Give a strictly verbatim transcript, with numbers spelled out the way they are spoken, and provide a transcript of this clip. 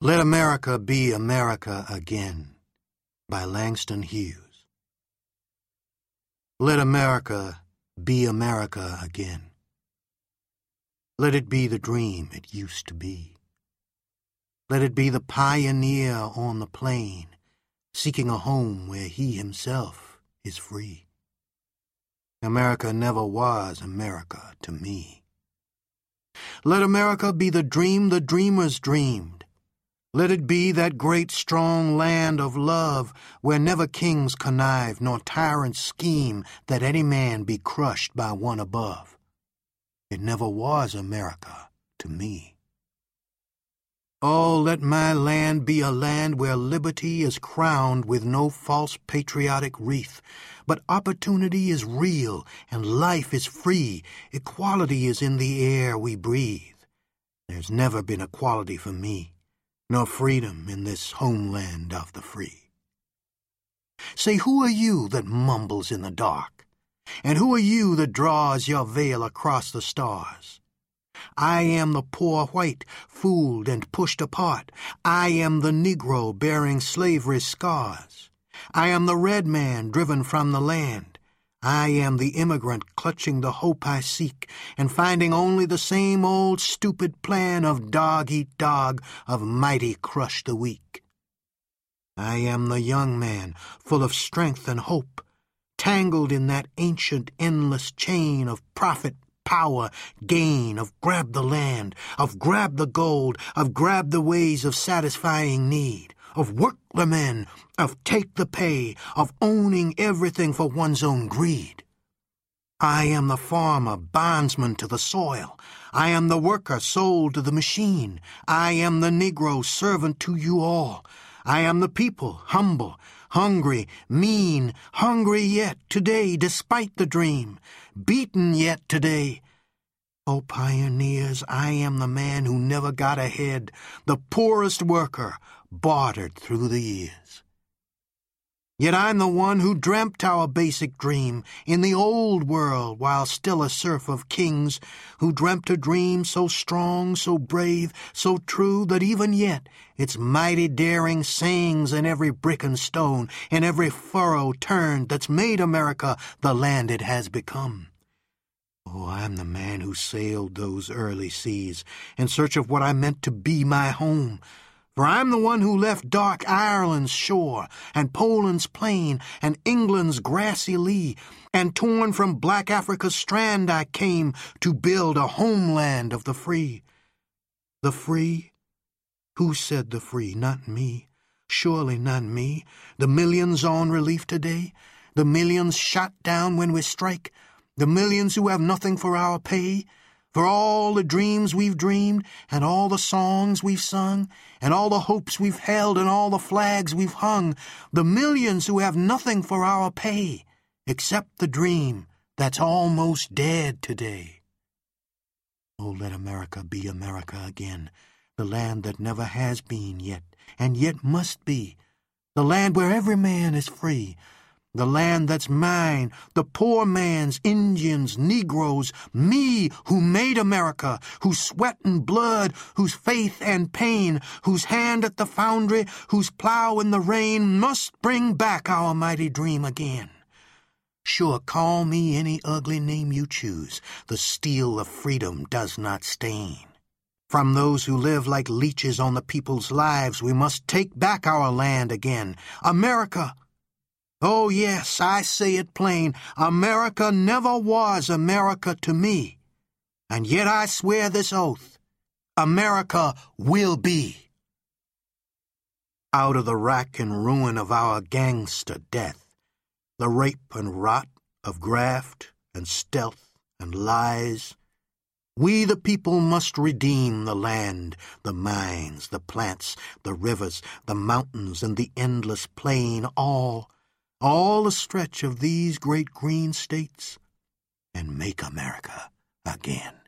Let America Be America Again by Langston Hughes. Let America be America again. Let it be the dream it used to be. Let it be the pioneer on the plain, seeking a home where he himself is free. America never was America to me. Let America be the dream the dreamers dreamed. Let it be that great strong land of love where never kings connive nor tyrants scheme that any man be crushed by one above. It never was America to me. Oh, let my land be a land where liberty is crowned with no false patriotic wreath, but opportunity is real and life is free. Equality is in the air we breathe. There's never been equality for me, nor freedom in this homeland of the free. Say, who are you that mumbles in the dark? And who are you that draws your veil across the stars? I am the poor white, fooled and pushed apart. I am the Negro bearing slavery's scars. I am the red man driven from the land. I am the immigrant clutching the hope I seek and finding only the same old stupid plan of dog eat dog, of mighty crush the weak. I am the young man full of strength and hope, tangled in that ancient endless chain of profit, power, gain, of grab the land, of grab the gold, of grab the ways of satisfying need, of work the men, of take the pay, of owning everything for one's own greed. I am the farmer, bondsman to the soil. I am the worker, sold to the machine. I am the Negro, servant to you all. I am the people, humble, hungry, mean, hungry yet today, despite the dream, beaten yet today. Oh, pioneers, I am the man who never got ahead, the poorest worker, bartered through the years. Yet I'm the one who dreamt our basic dream in the old world while still a serf of kings, who dreamt a dream so strong, so brave, so true that even yet its mighty daring sings in every brick and stone, in every furrow turned that's made America the land it has become. Oh, I'm the man who sailed those early seas in search of what I meant to be my home. For I'm the one who left dark Ireland's shore, and Poland's plain, and England's grassy lea, and torn from black Africa's strand I came to build a homeland of the free. The free? Who said the free? Not me. Surely not me. The millions on relief today? The millions shot down when we strike? The millions who have nothing for our pay? For all the dreams we've dreamed, and all the songs we've sung, and all the hopes we've held, and all the flags we've hung, the millions who have nothing for our pay, except the dream that's almost dead today. Oh, let America be America again, the land that never has been yet, and yet must be, the land where every man is free, the land that's mine, the poor man's, Indians, Negroes, me who made America, whose sweat and blood, whose faith and pain, whose hand at the foundry, whose plow in the rain must bring back our mighty dream again. Sure, call me any ugly name you choose, the steel of freedom does not stain. From those who live like leeches on the people's lives, we must take back our land again. America! Oh, yes, I say it plain, America never was America to me. And yet I swear this oath, America will be. Out of the rack and ruin of our gangster death, the rape and rot of graft and stealth and lies, we the people must redeem the land, the mines, the plants, the rivers, the mountains, and the endless plain, all, all the stretch of these great green states, and make America again.